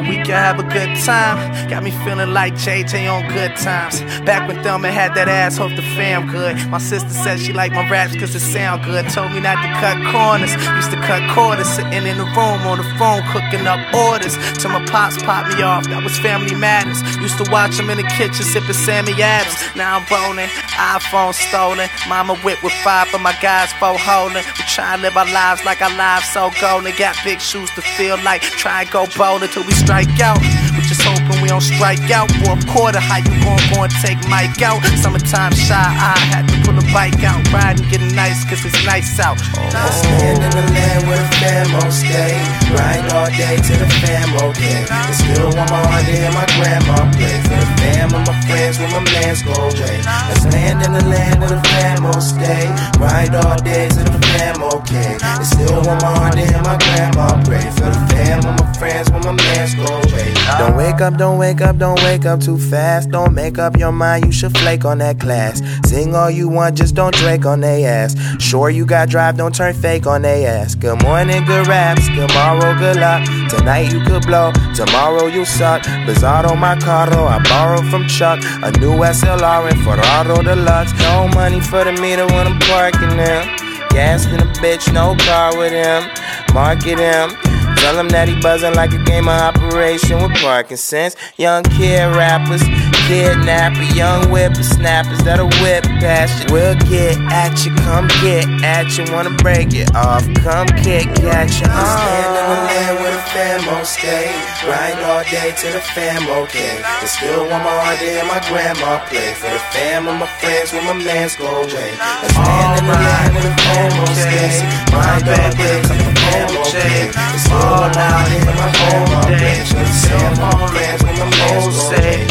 we can have a good time. Got me feeling like JJ on Good Times. Back when Thelma had that ass, hope the fam good. My sister said she liked my raps cause it sound good. Told me not to cut corners, used to cut quarters. Sitting in the room on the phone cooking up orders. Till my pops popped me off, that was Family Matters. Used to watch him in the kitchen sipping Sammy Adams. Now I'm rolling, iPhone stolen. Mama whip with 5 of my guys, 4 holding. We try to live our lives like our lives so golden. Got big shoes to feel like, try and go bolder till we strike out. We just hoping we don't strike out. Fourth quarter, how you gon' take Mike out? Summertime shy, I had to pull a bike out. Riding, getting nice, cause it's nice out. I stand in the land where the fam won't stay. Ride all day till the fam okay. And still want my heart to hear my grandma play. For the fam and my friends when my mans go away. I stand in the land where the fam won't stay. Ride all day till the fam okay. And still want my heart to hear my grandma pray. For the fam and my friends when my mans go away. Don't wake up, don't wake up, don't wake up too fast. Don't make up your mind, you should flake on that class. Sing all you want, just don't Drake on they ass. Sure you got drive, don't turn fake on they ass. Good morning, good raps, tomorrow good luck. Tonight you could blow, tomorrow you suck. Bizarro my carro, I borrowed from Chuck. A new SLR and Ferraro Deluxe. No money for the meter when I'm parking them. Gas in a bitch, no car with him. Market him. Tell him that he buzzing like a game of Operation with parking sense. Young kid rappers, kidnapper, young whippersnappers that'll whip past you. We'll get at you, come get at you. Wanna break it off, come kick at you. Stand in the land where the fam won't stay. Ride all day till the fam okay. And still want my heart to hear my grandma play. For the fam and my friends when my mans go away. I stand in the land where the fam won't stay. Ride all day till the fam okay. And still want my heart to hear my grandma play. For the fam and my friends when my mans go away.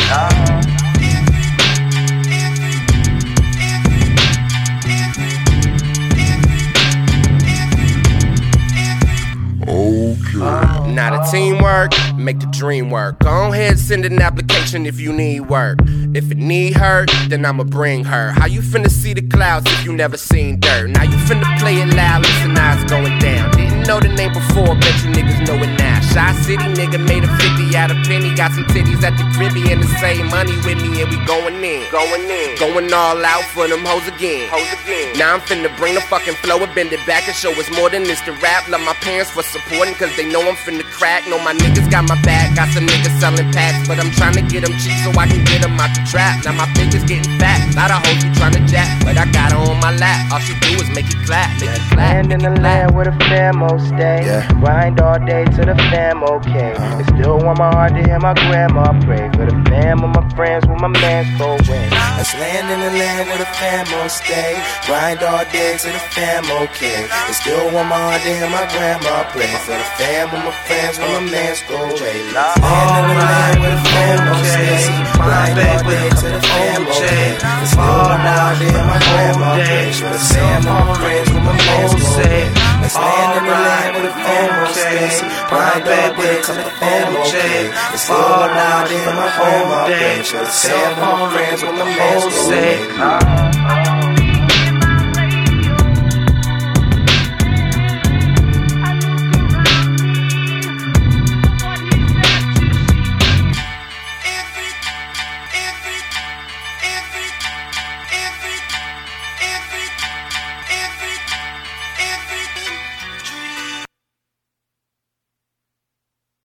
Now the teamwork, make the dream work. Go ahead, send an application if you need work. If it need her, then I'ma bring her. How you finna see the clouds if you never seen dirt? Now you finna play it loud, listen, now it's going down. Didn't know the name before, bet you niggas know it now. Shy City nigga made a 50 out of penny. Got some titties at the cribby and the same money with me, and we going in. Going all out for them hoes again. Now I'm finna bring the fucking flow and bend it back and show it's more than this to rap. Love my parents for supporting, cause they know I'm finna crack. Know my niggas got my back. Got some niggas selling packs, but I'm trying to get them cheap so I can get them out the trap. Now my fingers getting fat. Lot of hoes who tryna jack, but I got her on my lap. All she do is make it clap, make it clap. Stand in the land where the fam won't stay. Grind all day till the fam okay. And still want my heart to hear my grandma pray. For the fam and my friends when my mans go away. I stand in the land where the fam won't stay. Grind all day till the fam okay. And still want my heart to hear my grandma pray. For the fam and my friends when my mans go away. Stand in the land where the fam won't stay. Grind all day till the fam okay. And still want my heart to hear my grandma pray. For the fam and my friends when my mans go away. I stand in the land where the fam won't stay. Grind all day till the fam okay. And still want my heart to hear my grandma pray. For the fam and my friends when my mans go away.